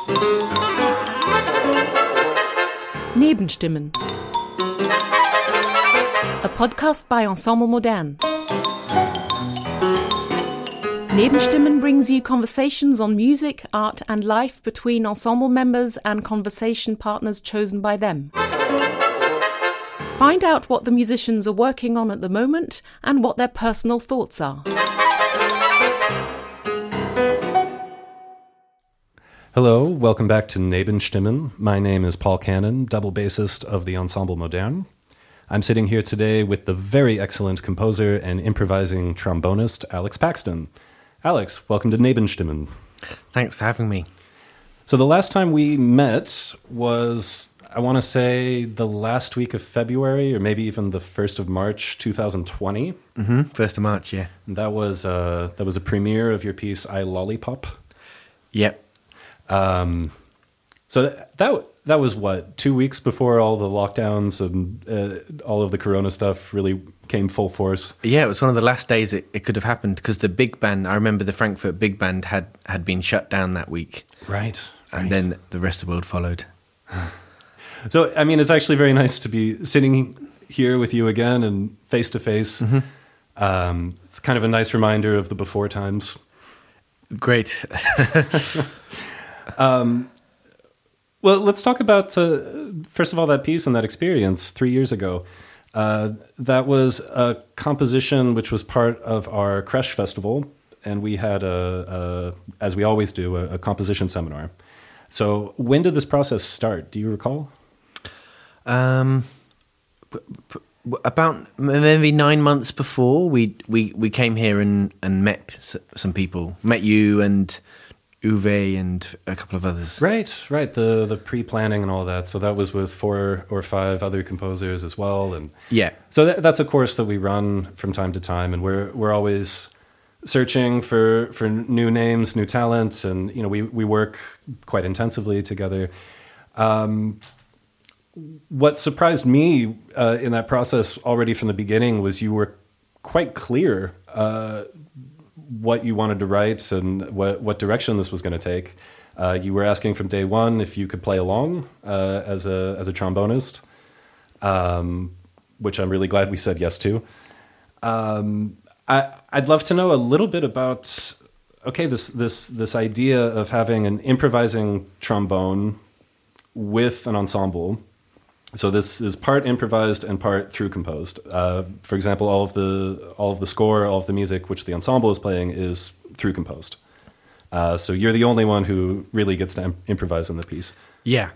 Nebenstimmen. A podcast by Ensemble Modern. Nebenstimmen brings you conversations on music, art and life between ensemble members and conversation partners chosen by them. Find out what the musicians are working on at the moment and what their personal thoughts are. Hello, welcome back to Nebenstimmen. My name is Paul Cannon, double bassist of the Ensemble Modern. I'm sitting here today with the very excellent composer and improvising trombonist, Alex Paxton. Alex, welcome to Nebenstimmen. Thanks for having me. So the last time we met was, I want to say, the last week of February, or maybe even the 1st of March, 2020. 1st of March, yeah. And that was a premiere of your piece, I Lollipop. Yep. So that was what, 2 weeks before all the lockdowns and all of the Corona stuff really came full force. Yeah, it was one of the last days it could have happened because the big band, I remember the Frankfurt Big Band had been shut down that week. Right. And then the rest of the world followed. So, I mean, it's actually very nice to be sitting here with you again and face to face. It's kind of a nice reminder of the before times. Great. Well, let's talk about, first of all, that piece and that experience 3 years ago. That was a composition which was part of our Creche Festival, and we had, as we always do, a composition seminar. So when did this process start? Do you recall? About maybe 9 months before, we came here and met some people. Met you and Uwe and a couple of others. Right. The pre-planning and all that. So that was with 4 or 5 other composers as well. And yeah. So that's a course that we run from time to time, and we're always searching for new names, new talent, and we work quite intensively together. What surprised me in that process already from the beginning was you were quite clear what you wanted to write and what direction this was going to take. You were asking from day one if you could play along as a trombonist, which I'm really glad we said yes to. I'd love to know a little bit about this idea of having an improvising trombone with an ensemble. So this is part improvised and part through composed. For example, all of the score, all of the music which the ensemble is playing is through composed. So you're the only one who really gets to improvise in the piece. Yeah.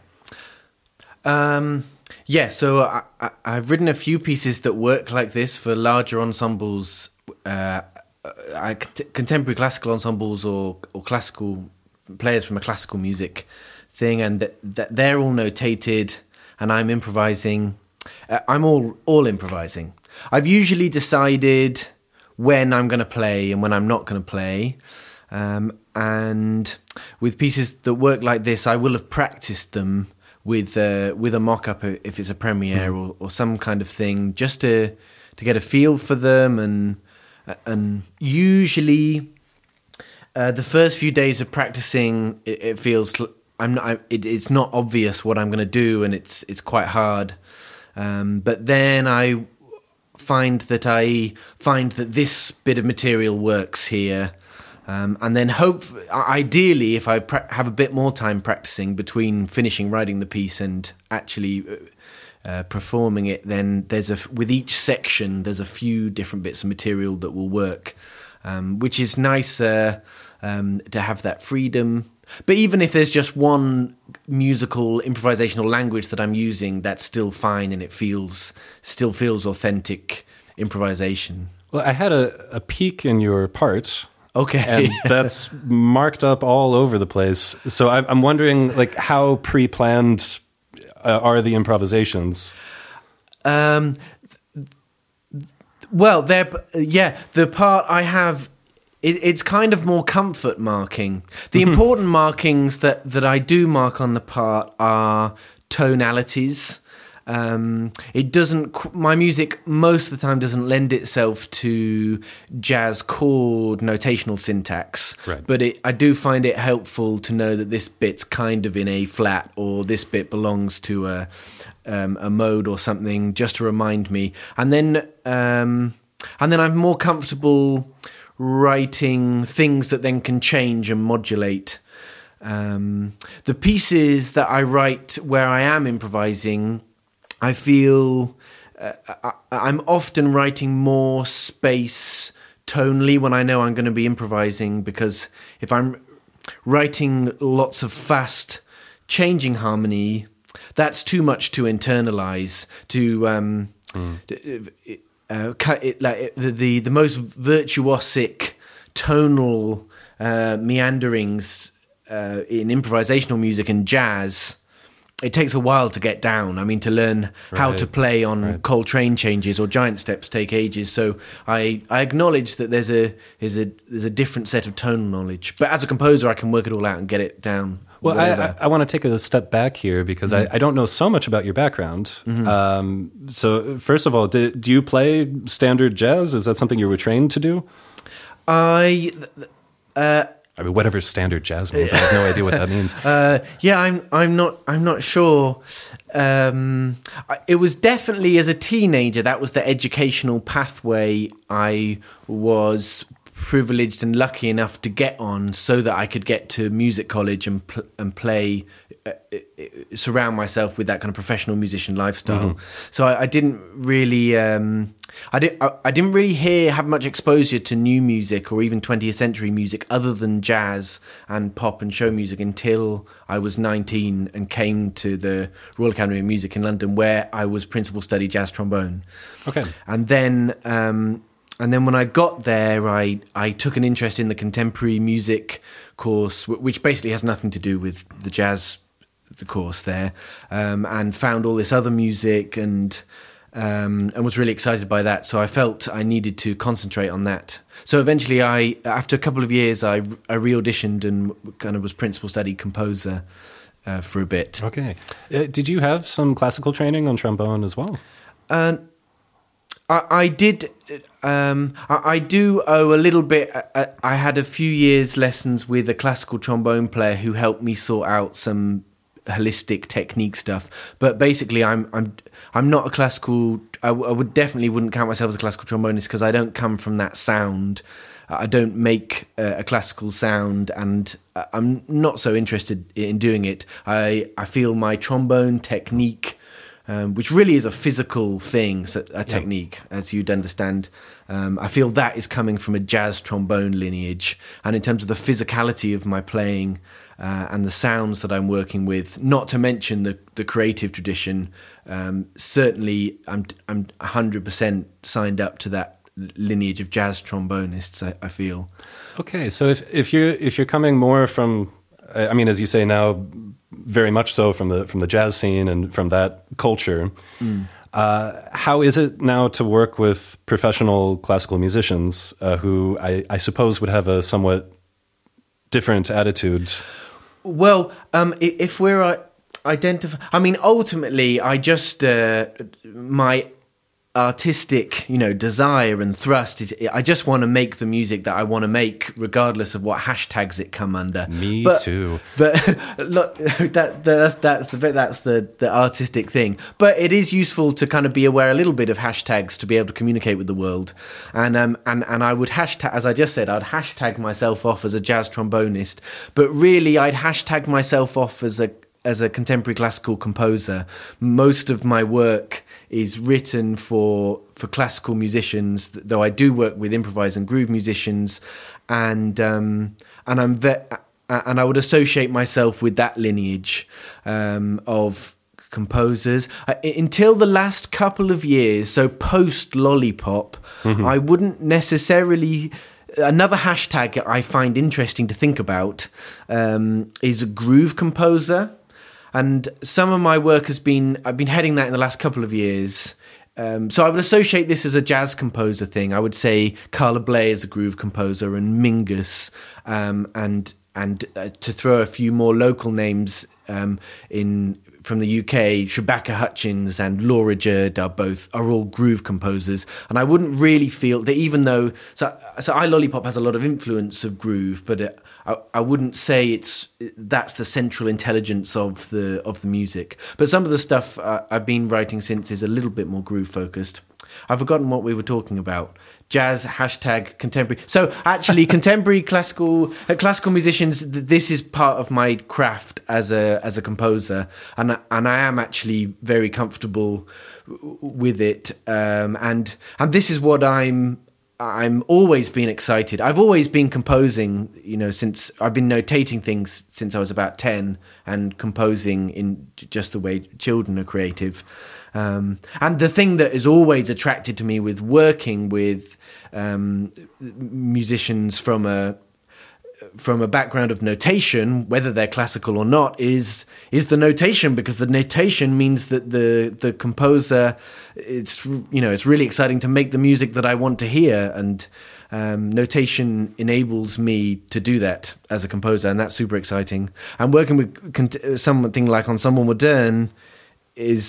So I've written a few pieces that work like this for larger ensembles, contemporary classical ensembles or classical players from a classical music thing, and that they're all notated. And I'm improvising. I'm all improvising. I've usually decided when I'm going to play and when I'm not going to play. And with pieces that work like this, I will have practiced them with a mock-up if it's a premiere or some kind of thing, just to get a feel for them. And usually, the first few days of practicing, it feels. It's not obvious what I'm going to do, and it's quite hard. But then I find that this bit of material works here, and then ideally, if I have a bit more time practicing between finishing writing the piece and actually performing it, then with each section there's a few different bits of material that will work, which is nice to have that freedom. But even if there's just one musical improvisational language that I'm using, that's still fine, and it still feels authentic improvisation. Well, I had a peek in your part. Okay. And that's marked up all over the place. So I'm wondering, how pre-planned are the improvisations? Well, the part I have. It's kind of more comfort marking. The important markings that I do mark on the part are tonalities It doesn't. My music most of the time doesn't lend itself to jazz chord notational syntax. Right. But I do find it helpful to know that this bit's kind of in A flat, or this bit belongs to a mode or something, just to remind me. And then I'm more comfortable writing things that then can change and modulate. The pieces that I write where I am improvising, I feel I'm often writing more space tonally when I know I'm going to be improvising, because if I'm writing lots of fast changing harmony, that's too much to internalize, to cut it, like the most virtuosic tonal meanderings in improvisational music and jazz. It takes a while to get down. I mean, to learn how to play on Coltrane changes or giant steps take ages. So I acknowledge that there's a different set of tonal knowledge. But as a composer, I can work it all out and get it down. Well, I want to take a step back here, because I don't know so much about your background. So first of all, do you play standard jazz? Is that something you were trained to do? I mean, whatever standard jazz means, I have no idea what that means. I'm not sure. It was definitely as a teenager, that was the educational pathway I was privileged and lucky enough to get on, so that I could get to music college and play, surround myself with that kind of professional musician lifestyle. So I didn't really, I didn't really have much exposure to new music or even 20th century music other than jazz and pop and show music until I was 19 and came to the Royal Academy of Music in London, where I was principal study jazz trombone. Okay, and then when I got there, I took an interest in the contemporary music course, which basically has nothing to do with the jazz, the course there, and found all this other music and was really excited by that. So I felt I needed to concentrate on that. So eventually, after a couple of years, I re-auditioned and kind of was principal study composer for a bit. Okay. Did you have some classical training on trombone as well? I did. I do owe a little bit. I had a few years lessons with a classical trombone player who helped me sort out some holistic technique stuff. But basically, I'm not a classical. I wouldn't count myself as a classical trombonist, because I don't come from that sound. I don't make a classical sound, and I'm not so interested in doing it. I feel my trombone technique, which really is a physical thing, a technique, as you'd understand. I feel that is coming from a jazz trombone lineage. And in terms of the physicality of my playing and the sounds that I'm working with, not to mention the creative tradition, certainly I'm 100% signed up to that lineage of jazz trombonists, I feel. Okay, so if you're coming more from, I mean, as you say now, very much so from the jazz scene and from that culture. How is it now to work with professional classical musicians who I suppose would have a somewhat different attitude? Well, if we're I mean, ultimately, I just my artistic, desire and thrust is I just want to make the music that I want to make, regardless of what hashtags it come under. Me too. But look, that's the artistic thing. But it is useful to kind of be aware a little bit of hashtags to be able to communicate with the world. And I would hashtag, as I just said, I'd hashtag myself off as a jazz trombonist, but really I'd hashtag myself off as a contemporary classical composer. Most of my work is written for classical musicians, though I do work with improvise and groove musicians, and I would associate myself with that lineage of composers. Until the last couple of years, so post Lollipop, I wouldn't necessarily. Another hashtag I find interesting to think about is a groove composer. And some of my work I've been heading that in the last couple of years. So I would associate this as a jazz composer thing. I would say Carla Bley is a groove composer, and Mingus, and to throw a few more local names in from the UK, Shabaka Hutchins and Laura Jerd are all groove composers, and I wouldn't really feel that, even though iLollipop has a lot of influence of groove, but I wouldn't say that's the central intelligence of the music. But some of the stuff I've been writing since is a little bit more groove focused. I've forgotten what we were talking about. Jazz, hashtag contemporary. So actually, contemporary classical musicians. This is part of my craft as a composer, and I am actually very comfortable with it. And this is what I'm always been excited. I've always been composing, since I've been notating things since I was about 10, and composing in just the way children are creative. And the thing that has always attracted to me with working with musicians from a background of notation, whether they're classical or not, is the notation, because the notation means that the composer, it's really exciting to make the music that I want to hear, and notation enables me to do that as a composer, and that's super exciting. And working with something like Ensemble Moderne is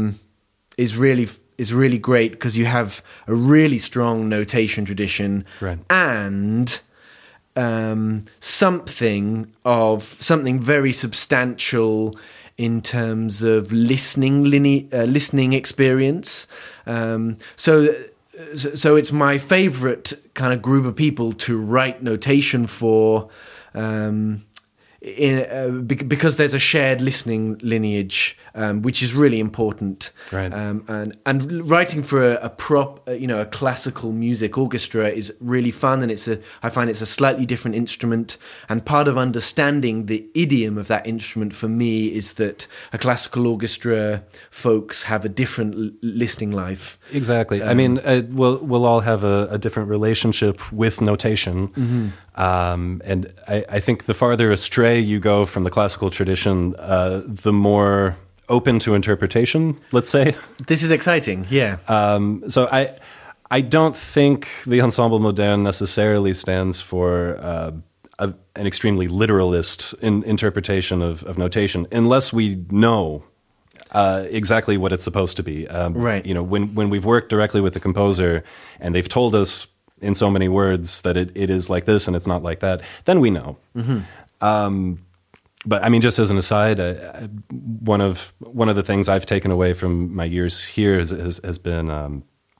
really great, because you have a really strong notation tradition, right, and something very substantial in terms of listening experience. So it's my favorite kind of group of people to write notation for, because there's a shared listening lineage, which is really important. Right. And writing for a classical music orchestra is really fun, and I find it's a slightly different instrument. And part of understanding the idiom of that instrument for me is that a classical orchestra folks have a different listening life. Exactly. I mean, we'll all have a different relationship with notation. Mm-hmm. And I think the farther astray you go from the classical tradition, the more open to interpretation, let's say. This is exciting, yeah. So I don't think the Ensemble Moderne necessarily stands for an extremely literalist interpretation of notation, unless we know exactly what it's supposed to be. Right. When we've worked directly with the composer and they've told us in so many words that it is like this and it's not like that, then we know. Mm-hmm. But I mean, just as an aside, one of the things I've taken away from my years here has been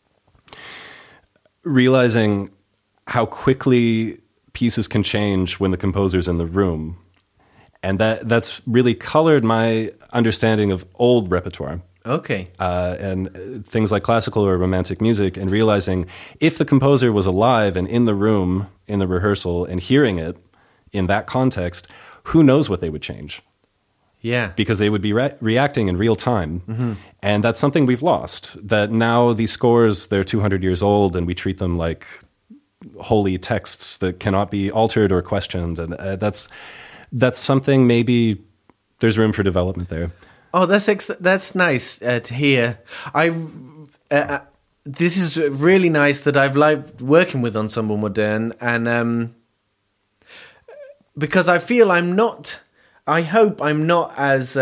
realizing how quickly pieces can change when the composer's in the room, and that's really colored my understanding of old repertoire. Okay. And things like classical or romantic music, and realizing if the composer was alive and in the room, in the rehearsal, and hearing it in that context, who knows what they would change? Yeah. Because they would be reacting in real time. Mm-hmm. And that's something we've lost. That now these scores, they're 200 years old, and we treat them like holy texts that cannot be altered or questioned. And that's something maybe there's room for development there. Oh, that's nice to hear. This is really nice that I've liked working with Ensemble Moderne, and because I feel I hope I'm not as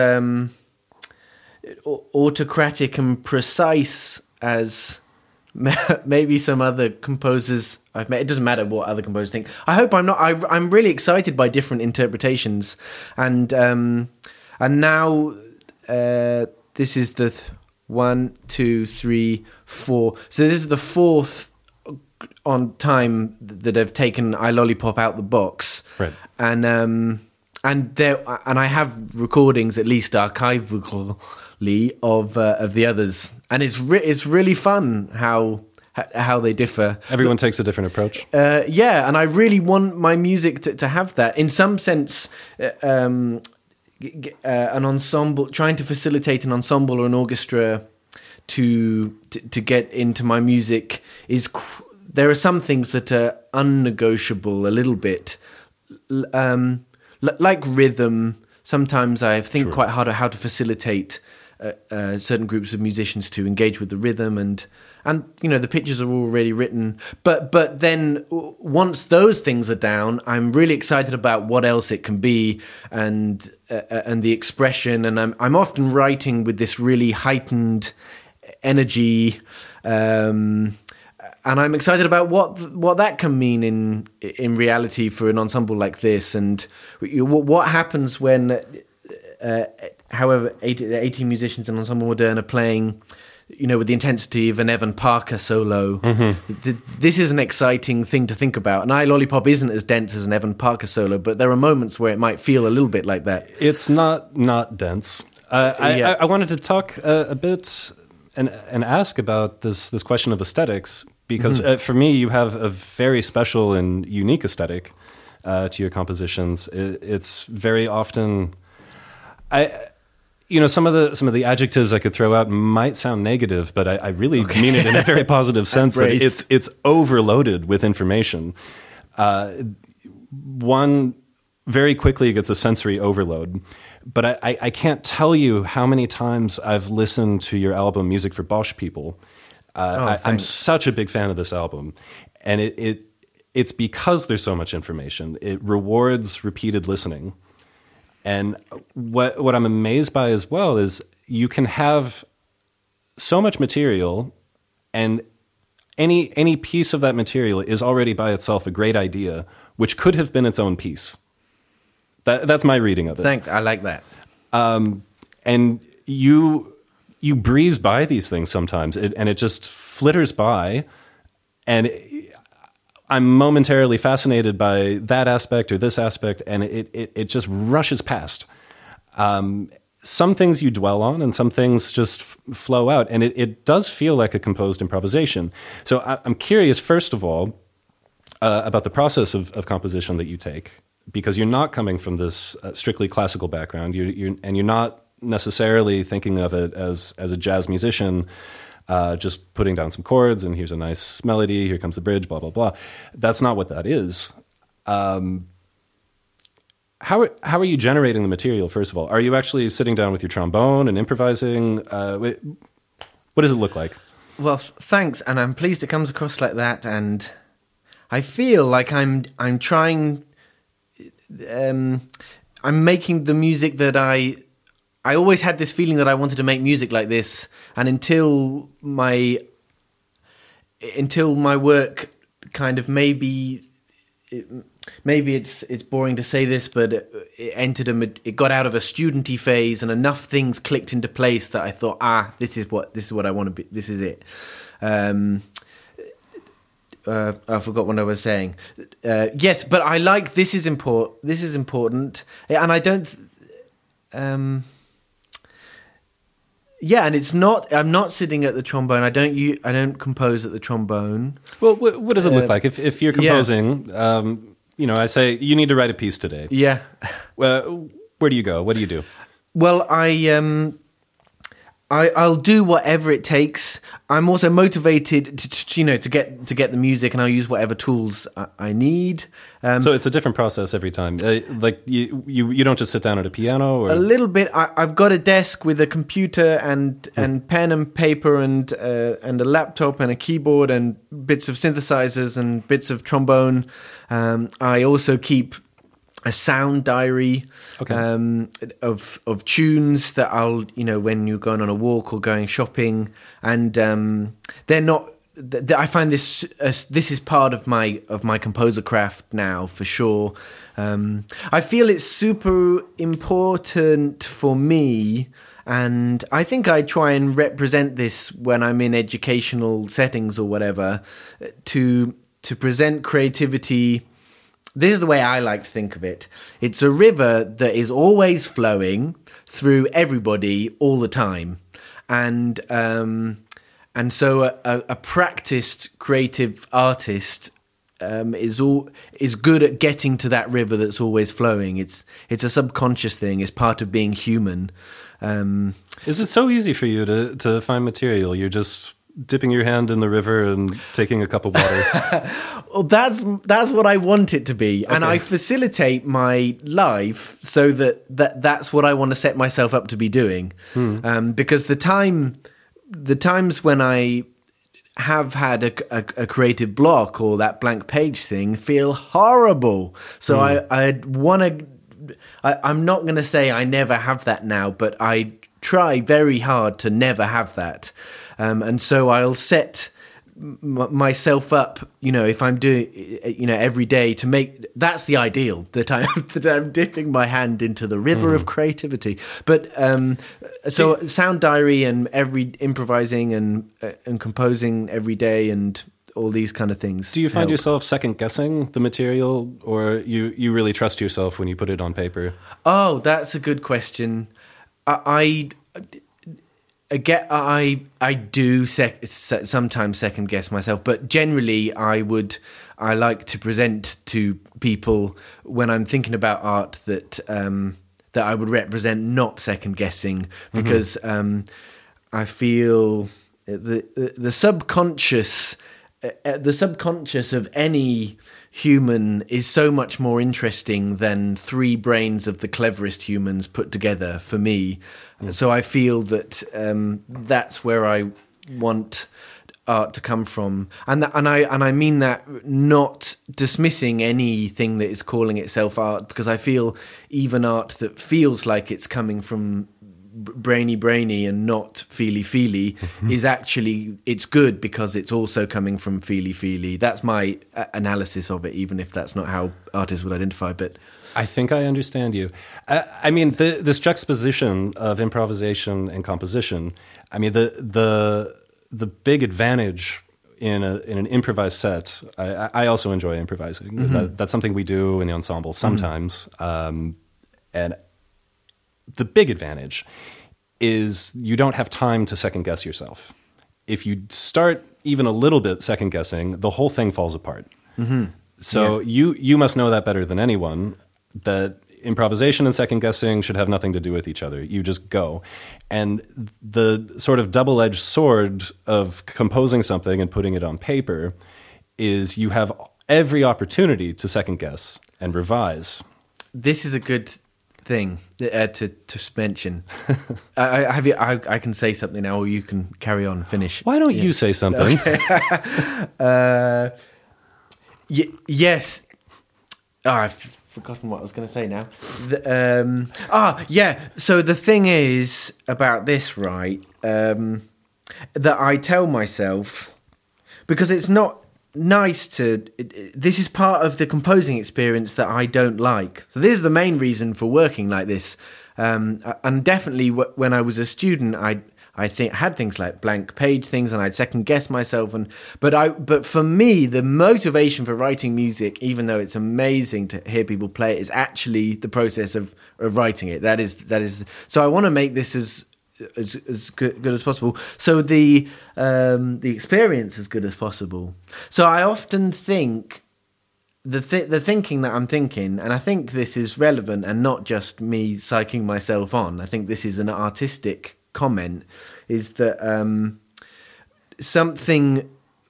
autocratic and precise as maybe some other composers I've met. It doesn't matter what other composers think. I hope I'm not. I'm really excited by different interpretations, and now. This is the 1, 2, 3, 4. So this is the fourth on time that I've taken iLollipop out the box, right? And I have recordings, at least archivally, of the others, and it's really fun how they differ. Everyone takes a different approach. Yeah, and I really want my music to have that. In some sense, an ensemble, trying to facilitate an ensemble or an orchestra to get into my music there are some things that are unnegotiable a little bit, like rhythm. Sometimes I think quite hard at how to facilitate certain groups of musicians to engage with the rhythm, and the pictures are already written. But then once those things are down, I'm really excited about what else it can be, and the expression. And I'm often writing with this really heightened energy. And I'm excited about what that can mean in reality for an ensemble like this, and what happens when, however, 18 musicians in Ensemble Moderne are playing, with the intensity of an Evan Parker solo. Mm-hmm. This is an exciting thing to think about. And I Lollipop isn't as dense as an Evan Parker solo, but there are moments where it might feel a little bit like that. It's not dense. I wanted to talk a bit and ask about this question of aesthetics. Because for me, you have a very special and unique aesthetic to your compositions. It's very often, some of the adjectives I could throw out might sound negative, but I really mean it in a very positive sense. That it's overloaded with information. One very quickly gets a sensory overload. But I can't tell you how many times I've listened to your album Music for Bosch People. I'm such a big fan of this album, and it's because there's so much information. It rewards repeated listening, and what I'm amazed by as well is you can have so much material, and any piece of that material is already by itself a great idea, which could have been its own piece. That's my reading of it. I like that. And you breeze by these things sometimes, and it just flitters by, and I'm momentarily fascinated by that aspect or this aspect, and it just rushes past. Some things you dwell on, and some things just flow out, and it does feel like a composed improvisation. So I'm curious, first of all, about the process of composition that you take, because you're not coming from this strictly classical background, you're not necessarily thinking of it as a jazz musician, just putting down some chords and here's a nice melody, here comes the bridge, blah, blah, blah. That's not what that is. How are you generating the material, first of all? Are you actually sitting down with your trombone and improvising? What does it look like? Well, thanks, and I'm pleased it comes across like that, and I feel like I'm trying... I'm making the music that I always had this feeling that I wanted to make music like this, and until my work kind of maybe it's boring to say this, but it got out of a studenty phase, and enough things clicked into place that I thought, this is what I want to be. This is it. I forgot what I was saying. Yes, but I like this is important. This is important, and I don't. Yeah, and it's not. I'm not sitting at the trombone. I don't compose at the trombone. Well, what does it look like if you're composing? Yeah. I say you need to write a piece today. Yeah. Where do you go? What do you do? Well, I'll do whatever it takes. I'm also motivated to get the music, and I'll use whatever tools I need. So it's a different process every time. Like you don't just sit down at a piano, or a little bit. I've got a desk with a computer and pen and paper and a laptop and a keyboard and bits of synthesizers and bits of trombone. I also keep a sound diary of tunes that I'll, when you're going on a walk or going shopping, and they're not. I find this is part of my composer craft now, for sure. I feel it's super important for me, and I think I try and represent this when I'm in educational settings or whatever, to present creativity. This is the way I like to think of it. It's a river that is always flowing through everybody all the time. And so a practiced creative artist is good at getting to that river that's always flowing. It's a subconscious thing. It's part of being human. Is it so easy for you to find material? You're just dipping your hand in the river and taking a cup of water? Well, that's what I want it to be, and I facilitate my life so that's what I want to set myself up to be doing. Because the times when I have had a creative block or that blank page thing feel horrible. So I'm not going to say I never have that now, but I try very hard to never have that. And so I'll set myself up, if I'm doing, every day to make, that's the ideal, that I'm dipping my hand into the river of creativity. But so sound diary and improvising and composing every day and all these kind of things. Do you find yourself second guessing the material, or you really trust yourself when you put it on paper? Oh, that's a good question. I do sometimes second guess myself, but generally I like to present to people when I'm thinking about art that I would represent not second guessing, because I feel the subconscious of any human is so much more interesting than 3 brains of the cleverest humans put together for me. So I feel that that's where I want art to come from, and I mean that not dismissing anything that is calling itself art, because I feel even art that feels like it's coming from brainy and not feely is actually, it's good because it's also coming from feely. That's my analysis of it, even if that's not how artists would identify. But I think I understand you. I mean, this juxtaposition of improvisation and composition, I mean, the big advantage in an improvised set, I also enjoy improvising. That's something we do in the ensemble sometimes. And the big advantage is you don't have time to second guess yourself. If you start even a little bit second guessing, the whole thing falls apart. So you must know that better than anyone, that improvisation and second guessing should have nothing to do with each other. You just go. And the sort of double-edged sword of composing something and putting it on paper is you have every opportunity to second guess and revise. This is a good thing to mention. I can say something now, or you can carry on, finish. Why don't you say something? Okay. Yes. I've forgotten what I was going to say now. So the thing is about this, right? That I tell myself, because it's not nice to, this is part of the composing experience that I don't like. So this is the main reason for working like this. And definitely when I was a student, I think had things like blank page things, and I'd second guess myself. But for me, the motivation for writing music, even though it's amazing to hear people play it, is actually the process of writing it. That is. So I want to make this as good as possible. So the experience as good as possible. So I often think the thinking that I'm thinking, and I think this is relevant and not just me psyching myself on. I think this is an artistic comment, is that something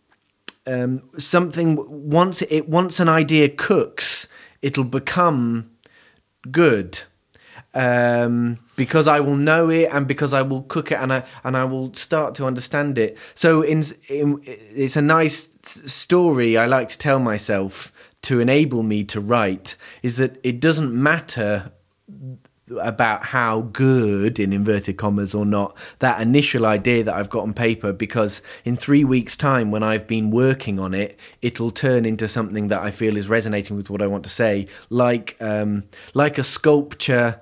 once an idea cooks, it'll become good. Because I will know it, and because I will cook it, and I will start to understand it. So it's a nice story I like to tell myself to enable me to write, is that it doesn't matter about how good, in inverted commas or not, that initial idea that I've got on paper, because in 3 weeks' time, when I've been working on it, it'll turn into something that I feel is resonating with what I want to say, like a sculptor,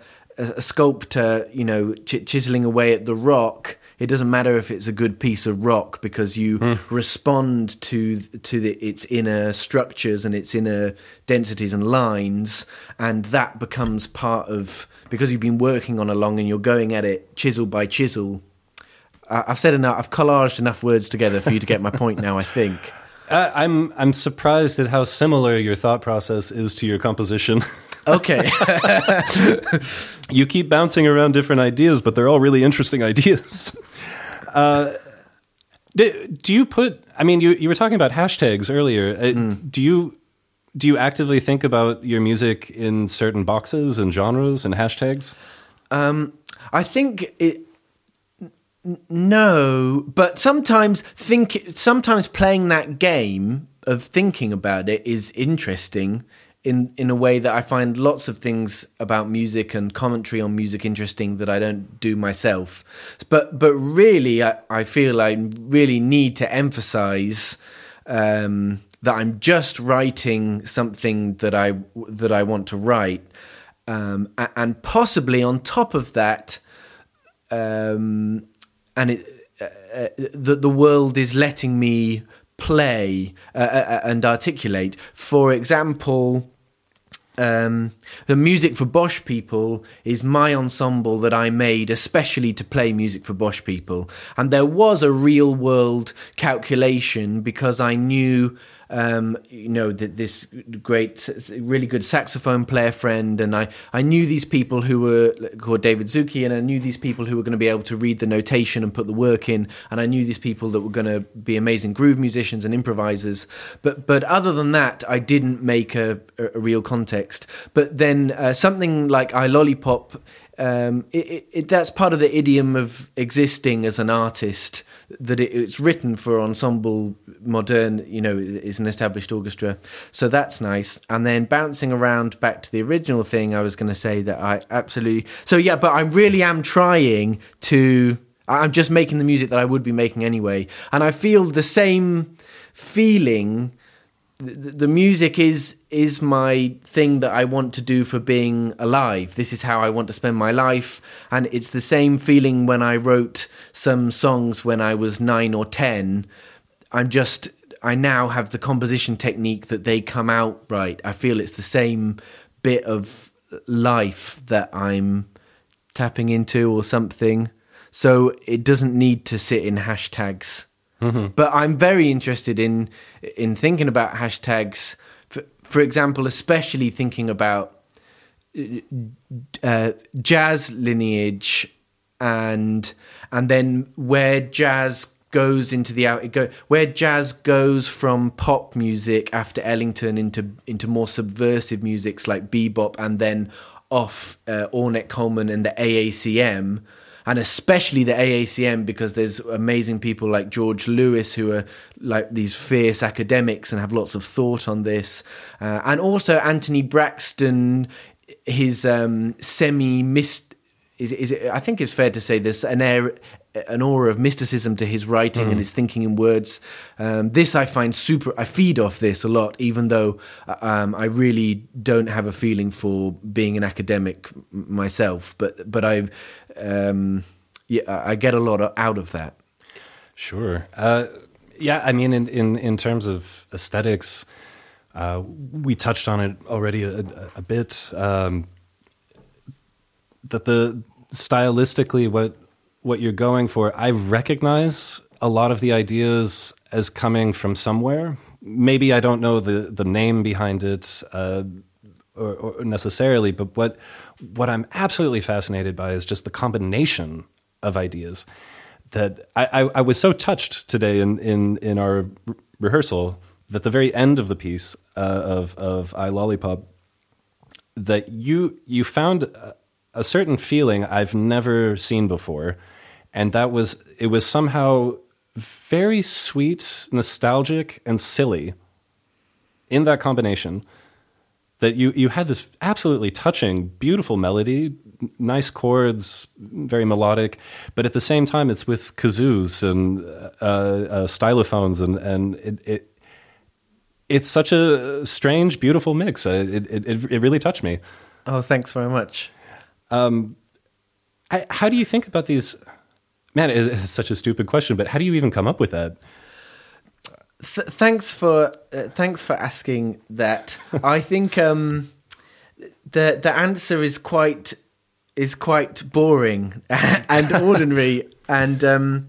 chiseling away at the rock. It doesn't matter if it's a good piece of rock, because you respond to its inner structures and its inner densities and lines, and that becomes part of, because you've been working on along and you're going at it chisel by chisel. I've said enough. I've collaged enough words together for you to get my point now, I think. I'm surprised at how similar your thought process is to your composition. Okay. You keep bouncing around different ideas, but they're all really interesting ideas. Do you put? I mean, you were talking about hashtags earlier. Do you actively think about your music in certain boxes and genres and hashtags? I think no, but sometimes playing that game of thinking about it is interesting in a way that I find lots of things about music and commentary on music interesting that I don't do myself. But really, I feel I really need to emphasize that I'm just writing something that I want to write, and possibly on top of that, the world is letting me play and articulate. For example, the Music for Bosch People is my ensemble that I made especially to play music for Bosch People, and there was a real world calculation because I knew that this great, really good saxophone player friend, and I knew these people who were called David Zucchi, and I knew these people who were going to be able to read the notation and put the work in, and I knew these people that were going to be amazing groove musicians and improvisers. But other than that, I didn't make a real context. But then something like I Lollipop, that's part of the idiom of existing as an artist, that it's written for ensemble modern, is an established orchestra. So that's nice. And then bouncing around back to the original thing, I was going to say that I absolutely... So yeah, but I really am trying to... I'm just making the music that I would be making anyway. And I feel the same feeling... The music is my thing that I want to do for being alive. This is how I want to spend my life. And it's the same feeling when I wrote some songs when I was 9 or 10. I now have the composition technique that they come out right. I feel it's the same bit of life that I'm tapping into or something. So it doesn't need to sit in hashtags. Mm-hmm. But I'm very interested in thinking about hashtags, for example, especially thinking about jazz lineage and then where jazz goes where jazz goes from pop music after Ellington into more subversive musics like bebop, and then off Ornette Coleman and the AACM. And especially the AACM, because there's amazing people like George Lewis who are like these fierce academics and have lots of thought on this. And also Anthony Braxton, his semi-mist... I think it's fair to say there's an aura of mysticism to his writing and his thinking in words. This I find I feed off this a lot, even though I really don't have a feeling for being an academic myself. But I get a lot out of that. Sure. I mean, in terms of aesthetics, we touched on it already a bit. That stylistically, what you're going for, I recognize a lot of the ideas as coming from somewhere. Maybe I don't know the name behind it or necessarily, but what I'm absolutely fascinated by is just the combination of ideas. That I was so touched today in our rehearsal that the very end of the piece of I Lollipop, that you found a certain feeling I've never seen before, and it was somehow very sweet, nostalgic, and silly in that combination. That you had this absolutely touching, beautiful melody, nice chords, very melodic, but at the same time it's with kazoos and stylophones, and it's such a strange, beautiful mix. It really touched me. Oh, thanks very much. How do you think about these? Man, it's such a stupid question, but how do you even come up with that? Thanks for asking that. I think the answer is quite boring and ordinary, and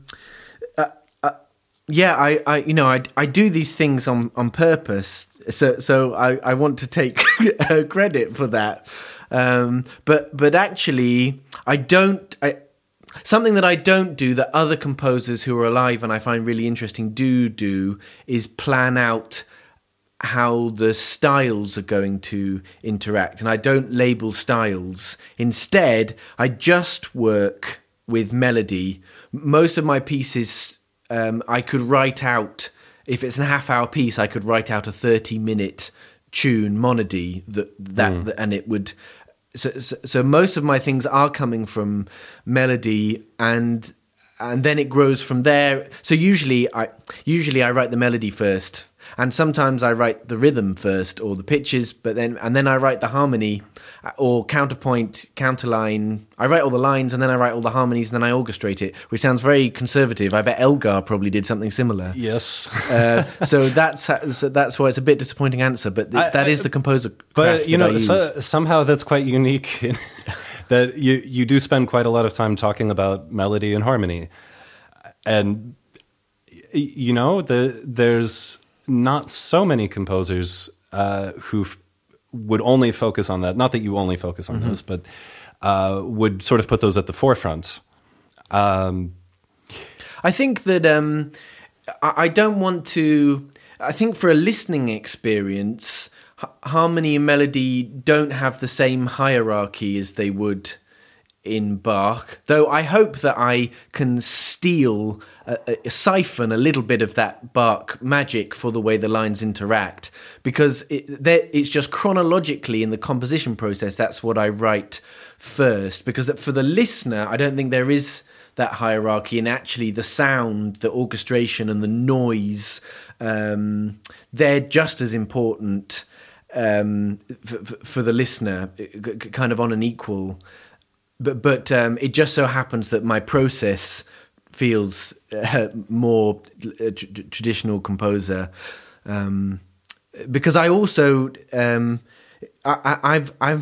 I do these things on purpose. So I want to take credit for that. But actually, I don't. something that I don't do that other composers who are alive and I find really interesting do is plan out how the styles are going to interact. And I don't label styles. Instead, I just work with melody. Most of my pieces, I could write out, if it's a half-hour piece, I could write out a 30-minute tune, monody, and it would... So most of my things are coming from melody, and then it grows from there. So usually I write the melody first, and sometimes I write the rhythm first or the pitches, then I write the harmony or counterpoint, counterline. I write all the lines and then I write all the harmonies and then I orchestrate it, which sounds very conservative. I bet Elgar probably did something similar. Yes. So that's why it's a bit disappointing answer, but that is the composer craft. But you know, somehow that's quite unique. That you do spend quite a lot of time talking about melody and harmony, and you know, there's not so many composers who would only focus on that. Not that you only focus on those, but would sort of put those at the forefront. I think that I don't want to... I think for a listening experience, harmony and melody don't have the same hierarchy as they would in Bach, though I hope that I can siphon a little bit of that Bach magic for the way the lines interact, because it's just chronologically in the composition process, that's what I write first, because for the listener, I don't think there is that hierarchy, and actually the sound, the orchestration and the noise, they're just as important for the listener, kind of on an equal... But it just so happens that my process feels more traditional composer, because I also I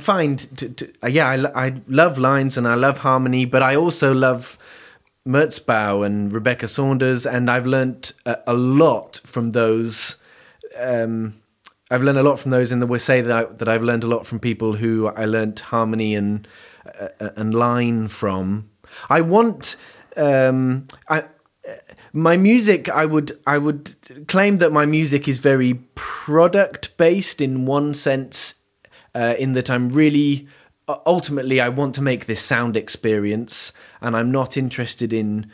love lines and I love harmony, but I also love Merzbow and Rebecca Saunders, and I've learnt a lot from those. I've learned a lot from those in the way that I've learned a lot from people who I learnt harmony and line from. I want my music. I would claim that my music is very product based in one sense, in that I'm really ultimately I want to make this sound experience, and I'm not interested in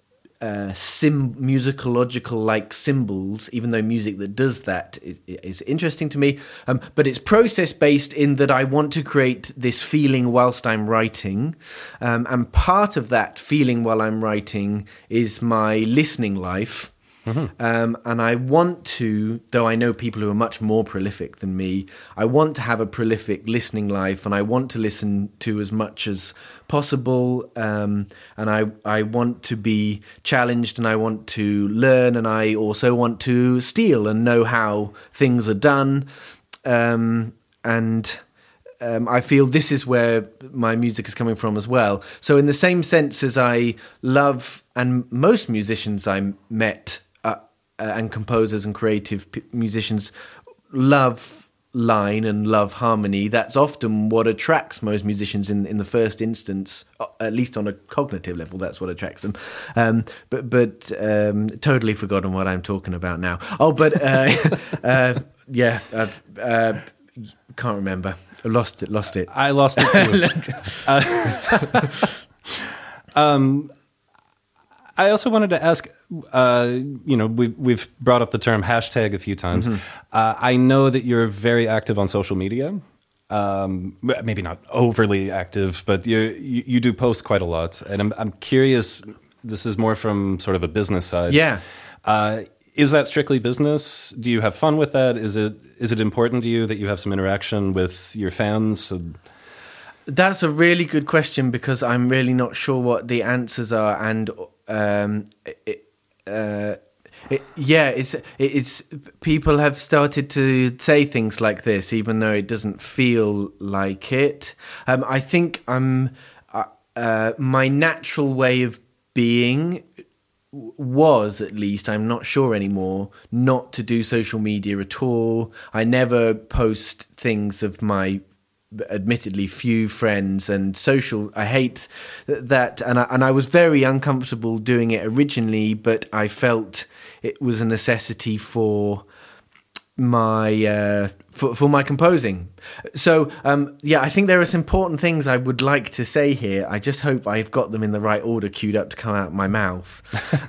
musicological like symbols, even though music that does that is interesting to me, but it's process based in that I want to create this feeling whilst I'm writing, and part of that feeling while I'm writing is my listening life. And I want to, though I know people who are much more prolific than me, I want to have a prolific listening life, and I want to listen to as much as possible, and I want to be challenged, and I want to learn, and I also want to steal and know how things are done, and I feel this is where my music is coming from as well. So in the same sense as I love, and most musicians I met and composers and creative musicians love line and love harmony, that's often what attracts most musicians in the first instance, at least on a cognitive level. That's what attracts them. But totally forgotten what I'm talking about now. Can't remember. I lost it. I lost it too. I also wanted to ask, we've brought up the term hashtag a few times. I know that you're very active on social media. Maybe not overly active, but you do post quite a lot. And I'm curious, this is more from sort of a business side. Yeah. Is that strictly business? Do you have fun with that? Is it important to you that you have some interaction with your fans? That's a really good question, because I'm really not sure what the answers are, and it's people have started to say things like this, even though it doesn't feel like it. I think my natural way of being was, at least, I'm not sure anymore, not to do social media at all. I never post things of my admittedly few friends and social. I hate that, and I was very uncomfortable doing it originally, but I felt it was a necessity for my for my composing. So I think there are some important things I would like to say here. I just hope I've got them in the right order queued up to come out of my mouth.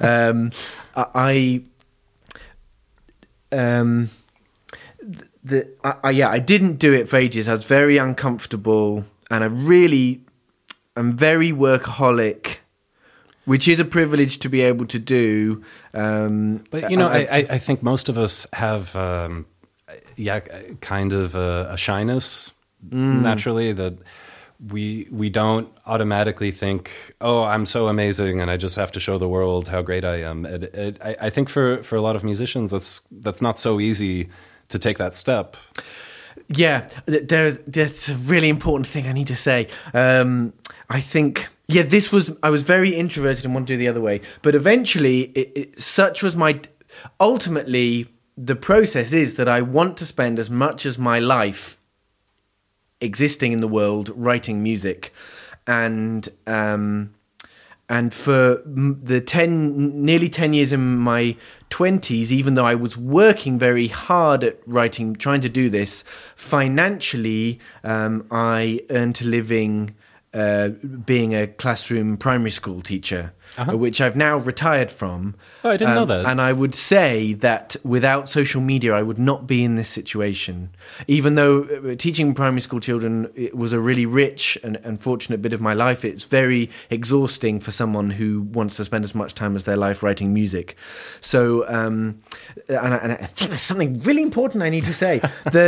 I didn't do it for ages. I was very uncomfortable, and I'm very workaholic, which is a privilege to be able to do. But I think most of us have kind of a shyness naturally, that we don't automatically think, oh, I'm so amazing and I just have to show the world how great I am. I think for a lot of musicians that's not so easy to take that step. Yeah, that's a really important thing I need to say. I think, I was very introverted and wanted to do the other way. But eventually, ultimately, the process is that I want to spend as much as my life existing in the world writing music. And for the nearly 10 years in my 20s, even though I was working very hard at writing, trying to do this, financially, I earned a living being a classroom primary school teacher, which I've now retired from. Oh, I didn't know that. And I would say that without social media, I would not be in this situation. Even though teaching primary school children, it was a really rich and fortunate bit of my life, it's very exhausting for someone who wants to spend as much time as their life writing music. So, and I think there's something really important I need to say.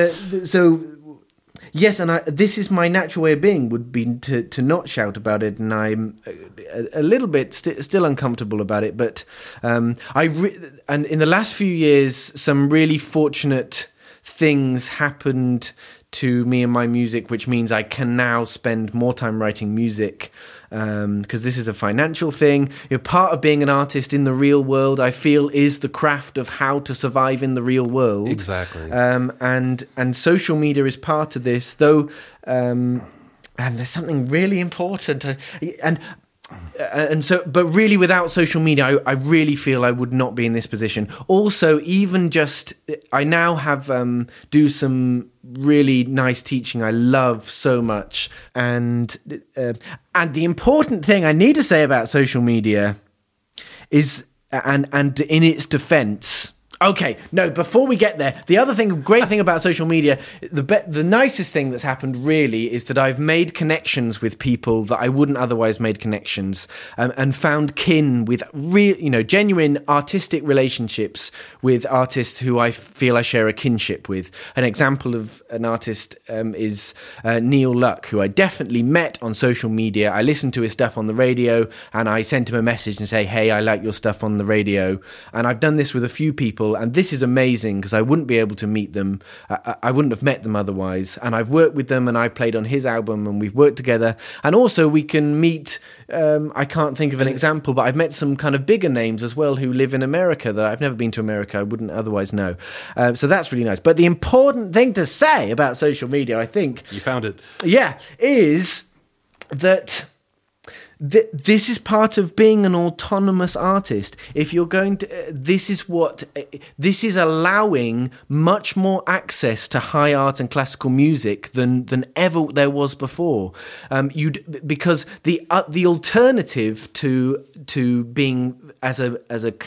Yes, and this is my natural way of being, would be to not shout about it, and I'm a little bit still uncomfortable about it. But and in the last few years, some really fortunate things happened to me and my music, which means I can now spend more time writing music, because this is a financial thing. Part of being an artist in the real world, I feel, is the craft of how to survive in the real world. Exactly. And social media is part of this, though. And there's something really important, but really, without social media, I really feel I would not be in this position. Also, I now have do some really nice teaching I love so much, and the important thing I need to say about social media is, and in its defense. Okay, no, before we get there, the other great thing about social media, the nicest thing that's happened really is that I've made connections with people that I wouldn't otherwise made connections, and found kin with genuine artistic relationships with artists who I feel I share a kinship with. An example of an artist is Neil Luck, who I definitely met on social media. I listened to his stuff on the radio, and I sent him a message and say, hey, I like your stuff on the radio. And I've done this with a few people, and this is amazing because I wouldn't be able to meet them. I wouldn't have met them otherwise. And I've worked with them, and I've played on his album, and we've worked together. And also we can meet, I can't think of an example, but I've met some kind of bigger names as well who live in America that I've never been to America. I wouldn't otherwise know. So that's really nice. But the important thing to say about social media, I think... You found it. Yeah, is that... this is part of being an autonomous artist. If you're going to, this is allowing much more access to high art and classical music than ever there was before. Because the alternative to being as a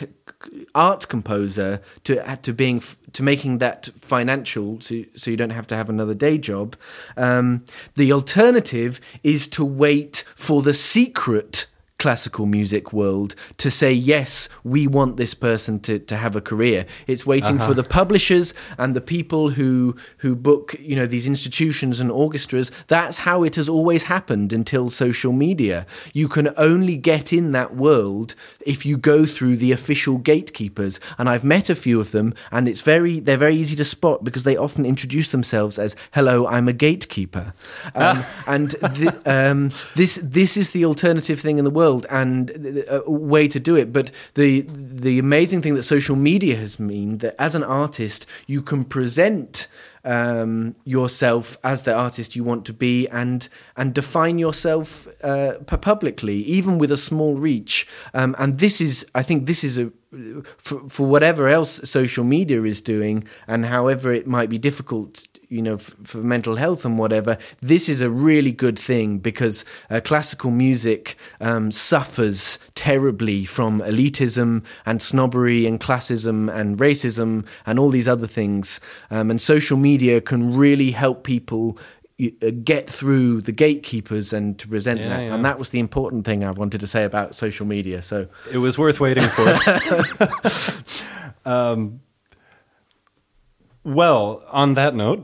art composer to making that financial, so you don't have to have another day job. The alternative is to wait for the secret classical music world to say, yes, we want this person to have a career. It's waiting for the publishers and the people who book, these institutions and orchestras. That's how it has always happened until social media. You can only get in that world if you go through the official gatekeepers. And I've met a few of them, and they're very easy to spot because they often introduce themselves as, hello, I'm a gatekeeper. This is the alternative thing in the world, and a way to do it. But the amazing thing that social media has meant that as an artist you can present yourself as the artist you want to be, and define yourself publicly, even with a small reach. And this is, I think, this is for whatever else social media is doing, and however it might be difficult, for mental health and whatever, this is a really good thing, because classical music suffers terribly from elitism and snobbery and classism and racism and all these other things. And social media can really help people get through the gatekeepers and to present that. Yeah. And that was the important thing I wanted to say about social media. So it was worth waiting for. Well, on that note,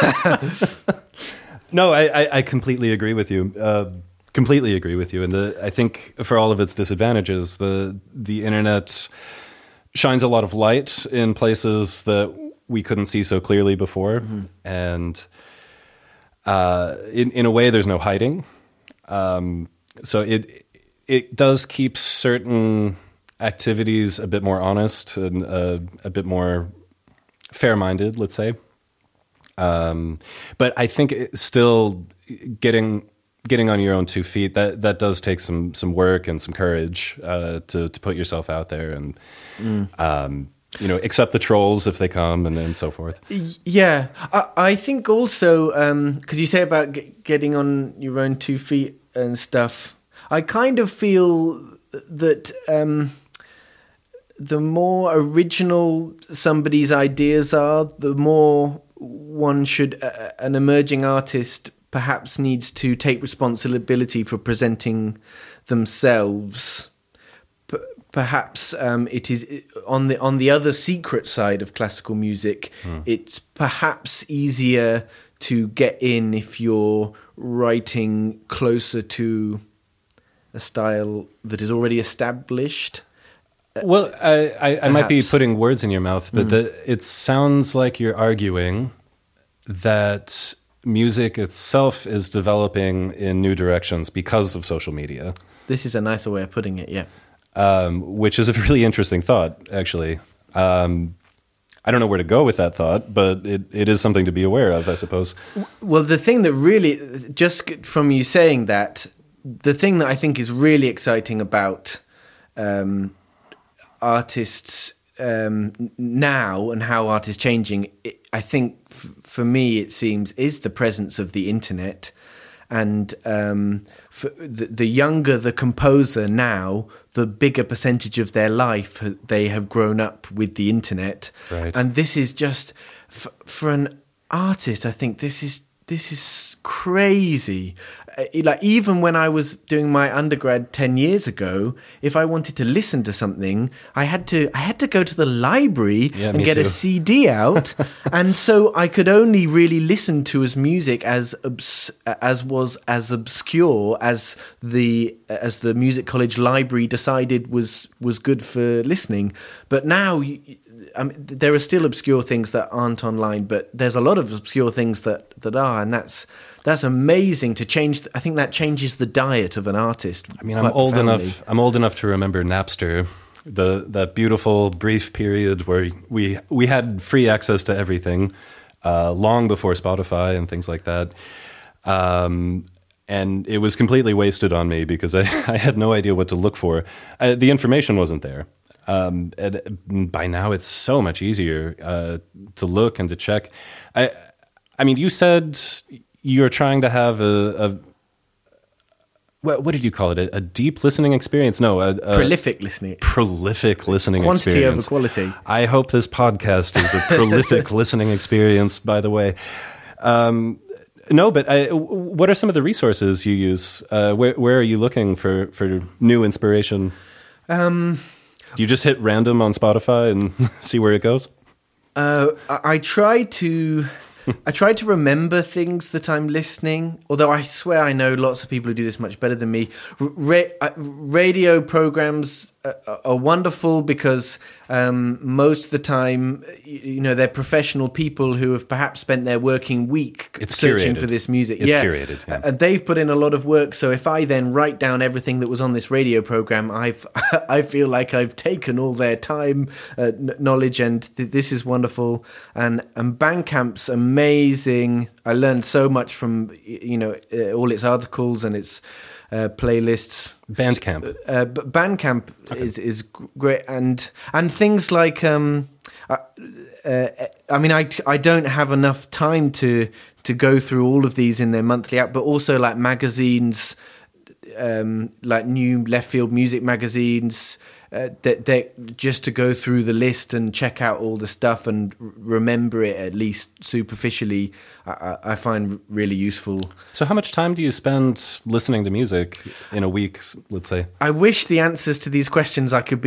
no, I completely agree with you. Completely agree with you. And I think for all of its disadvantages, the internet shines a lot of light in places that we couldn't see so clearly before. Mm-hmm. And in a way, there's no hiding. So it does keep certain activities a bit more honest and a bit more fair-minded, let's say. But I think it's still getting on your own 2 feet, that does take some work and some courage to put yourself out there and accept the trolls if they come and so forth. Yeah, I think also because you say about getting on your own 2 feet and stuff, I kind of feel that the more original somebody's ideas are, the more an emerging artist perhaps needs to take responsibility for presenting themselves. Perhaps it is on the other secret side of classical music. It's perhaps easier to get in if you're writing closer to a style that is already established. Well, I might be putting words in your mouth, but it sounds like you're arguing that music itself is developing in new directions because of social media. This is a nicer way of putting it, yeah. Which is a really interesting thought, actually. I don't know where to go with that thought, but it is something to be aware of, I suppose. Well, the thing that really, just from you saying that, the thing that I think is really exciting about artists now and how art is changing, I think for me it seems, is the presence of the internet. And for the younger the composer now, the bigger percentage of their life they have grown up with the internet. Right. And this is just, for an artist, I think this is crazy. Like, even when I was doing my undergrad 10 years ago, if I wanted to listen to something, I had to go to the library and get a CD out, and so I could only really listen to as music as was as obscure as the music college library decided was good for listening. But now, there are still obscure things that aren't online, but there's a lot of obscure things that are, and that's amazing to change. I think that changes the diet of an artist. I mean, I'm old enough to remember Napster, that beautiful brief period where we had free access to everything, long before Spotify and things like that. And it was completely wasted on me because I had no idea what to look for. The information wasn't there. And by now it's so much easier to look and to check. I mean, you said you're trying to have what did you call it? A deep listening experience? No, a prolific listening. Prolific listening Quantity experience. over quality. I hope this podcast is a prolific listening experience, by the way. No, but what are some of the resources you use? Where are you looking for new inspiration? Do you just hit random on Spotify and see where it goes? I try to remember things that I'm listening, although I swear I know lots of people who do this much better than me. Radio programs are wonderful because most of the time, they're professional people who have perhaps spent their working week searching for this music. It's curated. Yeah. And they've put in a lot of work. So if I then write down everything that was on this radio program, I feel like I've taken all their time, knowledge, and this is wonderful. And Bandcamp's amazing. I learned so much from all its articles and its playlists. Bandcamp. Bandcamp is great, and things like I don't have enough time to go through all of these in their monthly app, but also like magazines, like new left field music magazines. That just to go through the list and check out all the stuff and remember it at least superficially, I find really useful. So how much time do you spend listening to music in a week, let's say? I wish the answers to these questions I could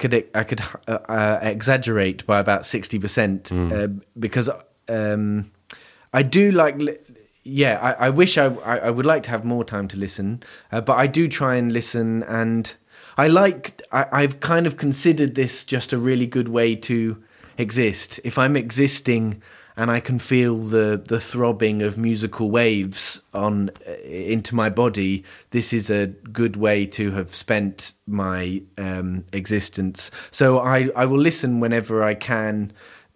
exaggerate by about 60%, because I do like. Yeah, I wish I would like to have more time to listen, but I do try and listen, and I've kind of considered this just a really good way to exist. If I'm existing and I can feel the throbbing of musical waves into my body, this is a good way to have spent my existence. So I will listen whenever I can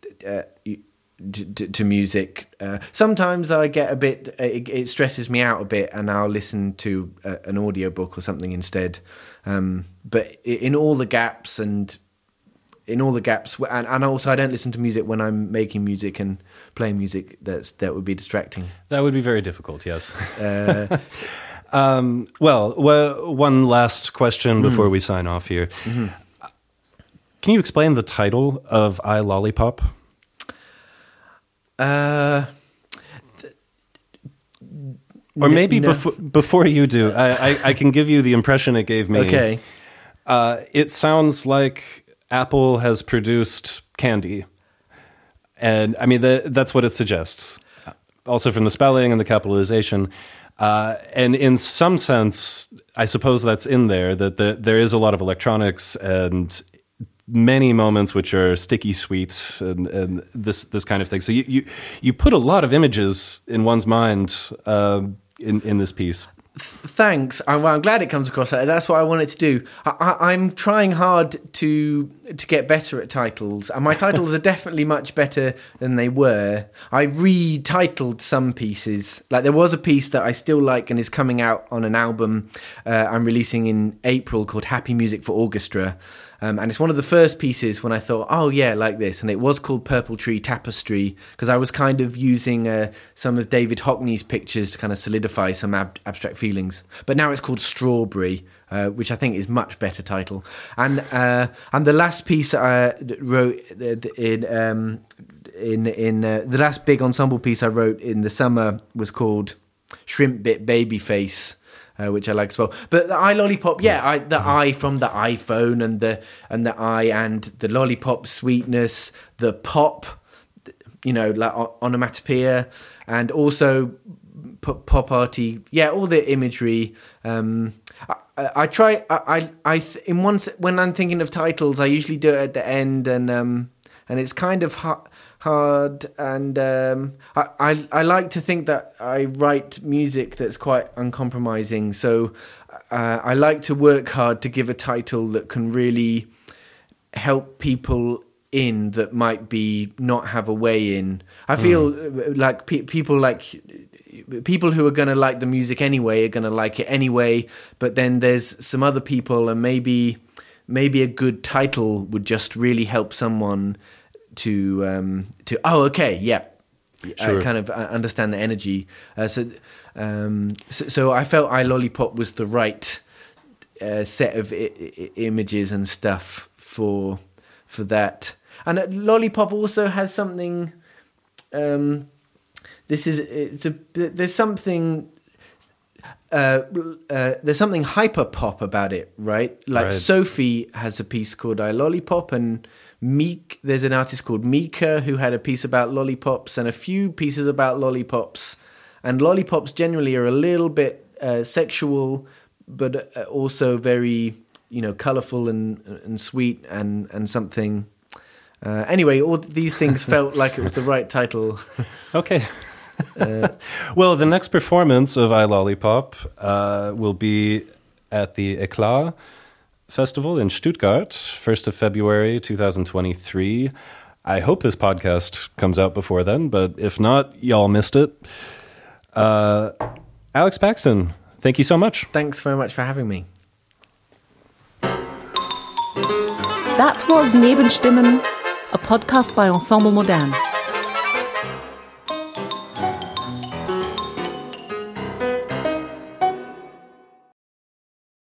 to music. Sometimes I get a bit, it stresses me out a bit, and I'll listen to an audiobook or something instead. But in all the gaps, and also I don't listen to music when I'm making music and playing music. That would be distracting. That would be very difficult. Yes. Well, one last question before we sign off here. Mm-hmm. Can you explain the title of I, Lollipop? Or maybe before you do, I can give you the impression it gave me. Okay. It sounds like Apple has produced candy. And I mean, that's what it suggests. Also from the spelling and the capitalization. And in some sense, I suppose that's in there, that there is a lot of electronics and many moments which are sticky sweet and this kind of thing. So you put a lot of images in one's mind in this piece. Thanks. I'm glad it comes across. That's what I wanted to do. I'm trying hard to get better at titles, and my titles are definitely much better than they were. I retitled some pieces. Like there was a piece that I still like and is coming out on an album I'm releasing in April called Happy Music for Orchestra. And it's one of the first pieces when I thought, oh yeah, like this. And it was called Purple Tree Tapestry, because I was kind of using some of David Hockney's pictures to kind of solidify some abstract feelings. But now it's called Strawberry, which I think is much better title. And the last piece I wrote in the last big ensemble piece I wrote in the summer was called Shrimp Bit Babyface. Which I like as well, but the I Lollipop, yeah, the I from the iPhone and the I and the lollipop sweetness, the pop, like onomatopoeia, and also pop arty, yeah, all the imagery. I try. In once when I'm thinking of titles, I usually do it at the end, and it's kind of hard, and I like to think that I write music that's quite uncompromising, so I like to work hard to give a title that can really help people in that might be not have a way in. I feel like people who are going to like the music anyway are going to like it anyway, but then there's some other people, and maybe a good title would just really help someone to Sure. kind of understand the energy. So I felt I Lollipop was the right set of images and stuff for that. And Lollipop also has something. There's something hyper pop about it, right? Like right. Sophie has a piece called I Lollipop, and there's an artist called Mika who had a piece about lollipops and a few pieces about lollipops. And lollipops generally are a little bit sexual, but also very colourful and sweet and something. Anyway, all these things felt like it was the right title. Okay. Well, the next performance of iLollipop will be at the Eclat Festival in Stuttgart, 1st of February 2023. I hope this podcast comes out before then, but if not, y'all missed it. Alex Paxton, thank you so much. Thanks very much for having me. That was Nebenstimmen, a podcast by Ensemble Modern.